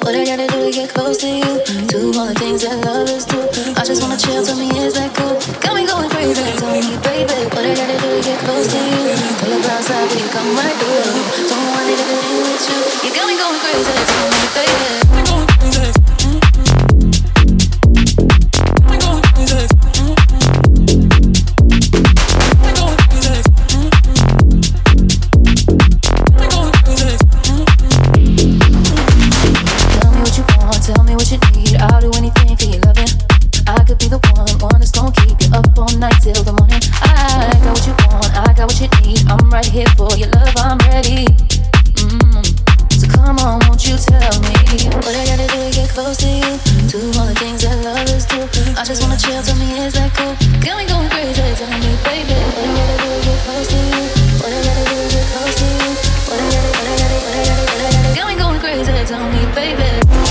What I gotta do to get close to you? Do all the things that lovers do. I just wanna chill, tell me is that cool? Got me going crazy, tell me baby. What I gotta do to get close to you? Pull up outside, will you come right through? Don't want it if it ain't with you. You got me going crazy, tell me baby. Tell me what you need, I'll do anything for your loving. I could be the one that's gonna keep you up all night till the morning. I got what you want, I got what you need. I'm right here for your love, I'm ready. So come on, won't you tell me what I gotta do to get close to you? Do all the things that lovers do. I just wanna chill, tell me is that cool? Got me going crazy, tell me baby. What I gotta do to get close to you? What I gotta do to get close to you? What I gotta, got me going crazy, tell me baby.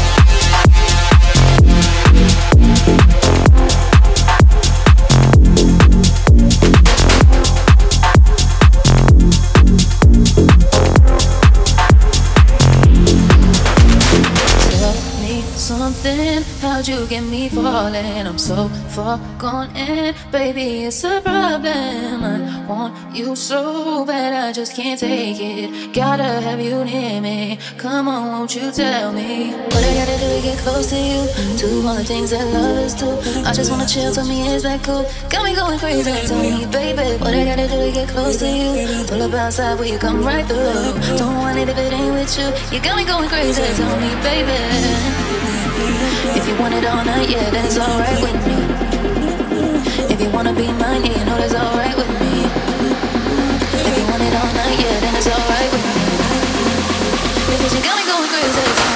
Something, how'd you get me falling? I'm so far gone and baby it's a problem. I want you so bad I just can't take it. Gotta have you near me. Come on, won't you tell me what I gotta do to get close to you? Do all the things that lovers do. I just wanna chill, tell me is that cool? Got me going crazy, tell me baby. What I gotta do to get close to you? Pull up outside, will you come right through? Don't want it if it ain't with you. You got me going crazy, tell me baby. If you want it all night, yeah, then it's alright with me. If you wanna be mine, yeah, you know that's alright with me. If you want it all night, yeah, then it's alright with me. Because you got me going crazy.